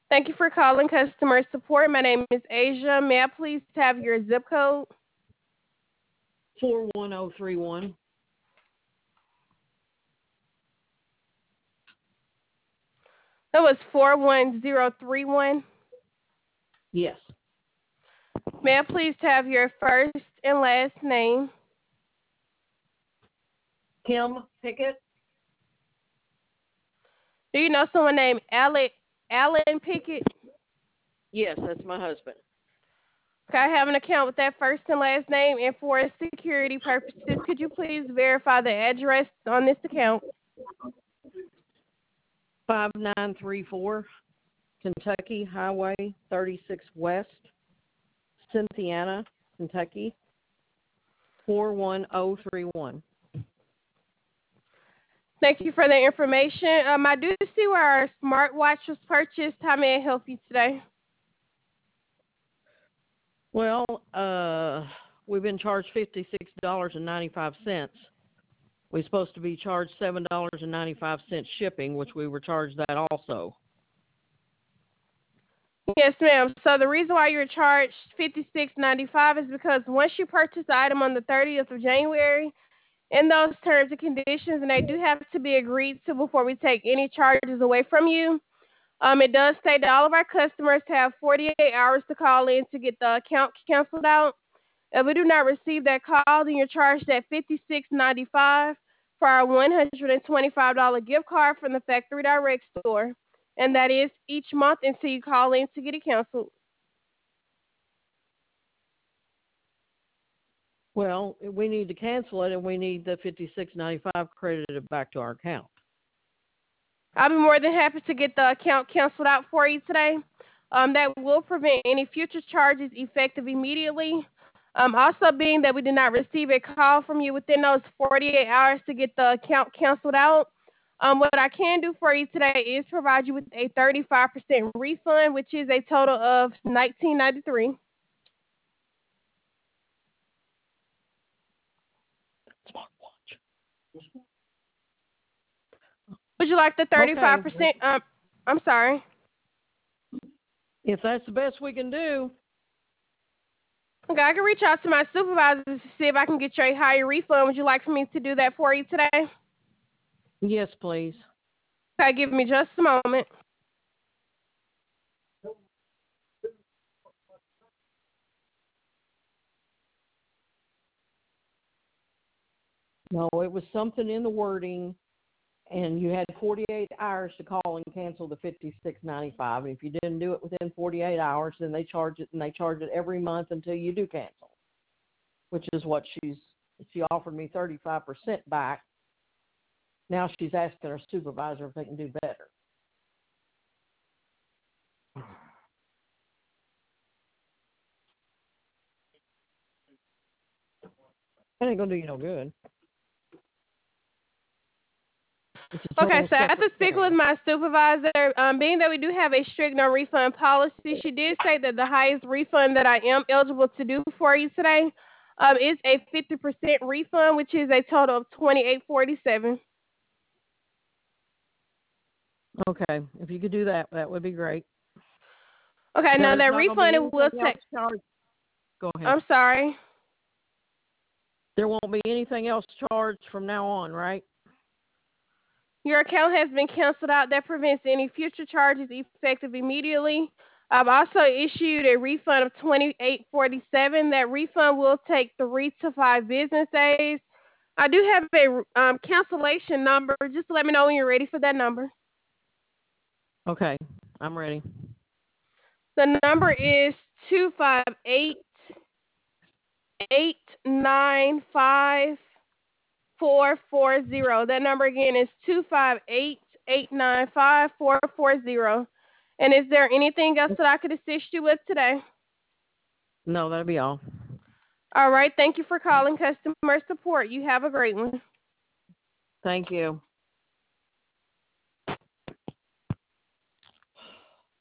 Thank you for calling customer support. My name is Asia. May I please have your zip code? 41031. That was 41031. Yes. May I please have your first and last name? Kim Pickett. Do you know someone named Alan Pickett? Yes, that's my husband. Okay, I have an account with that first and last name, and for security purposes, could you please verify the address on this account? 5934 Kentucky Highway 36 West, Cynthiana, Kentucky 41031. Thank you for the information. I do see where our smartwatch was purchased. How may I help you today? Well, we've been charged $56.95. We're supposed to be charged $7.95 shipping, which we were charged that also. Yes, ma'am. So the reason why you're charged $56.95 is because once you purchase the item on the 30th of January, in those terms and conditions, and they do have to be agreed to before we take any charges away from you. It does state that all of our customers have 48 hours to call in to get the account canceled out. If we do not receive that call, then you're charged at $56.95 for our $125 gift card from the Factory Direct store. And that is each month until you call in to get it canceled. Well, we need to cancel it, and we need the $56.95 credited back to our account. I'll be more than happy to get the account canceled out for you today. That will prevent any future charges effective immediately. Also, being that we did not receive a call from you within those 48 hours to get the account canceled out, what I can do for you today is provide you with a 35% refund, which is a total of $19.93. Smartwatch. Would you like the 35%? Okay. I'm sorry. If that's the best we can do. Okay, I can reach out to my supervisors to see if I can get you a higher refund. Would you like for me to do that for you today? Yes, please. Okay, give me just a moment. No, it was something in the wording, and you had 48 hours to call and cancel the $56.95. If you didn't do it within 48 hours, then they charge it, and they charge it every month until you do cancel, which is what she offered me 35% back. Now she's asking her supervisor if they can do better. That ain't gonna do you no good. Okay, so I have to speak with my supervisor. Being that we do have a strict no refund policy, she did say that the highest refund that I am eligible to do for you today is a 50% refund, which is a total of $28.47. Okay, if you could do that, that would be great. Okay, now There's that not gonna be refund it will anything else take. charged. Go ahead. I'm sorry. There won't be anything else charged from now on, right? Your account has been canceled out. That prevents any future charges effective immediately. I've also issued a refund of $28.47. That refund will take 3 to 5 business days. I do have a cancellation number. Just let me know when you're ready for that number. Okay, I'm ready. The number is 258-895-440. That number again is 258-895-440. And is there anything else that I could assist you with today? No, that'll be all. All right. Thank you for calling customer support. You have a great one. Thank you.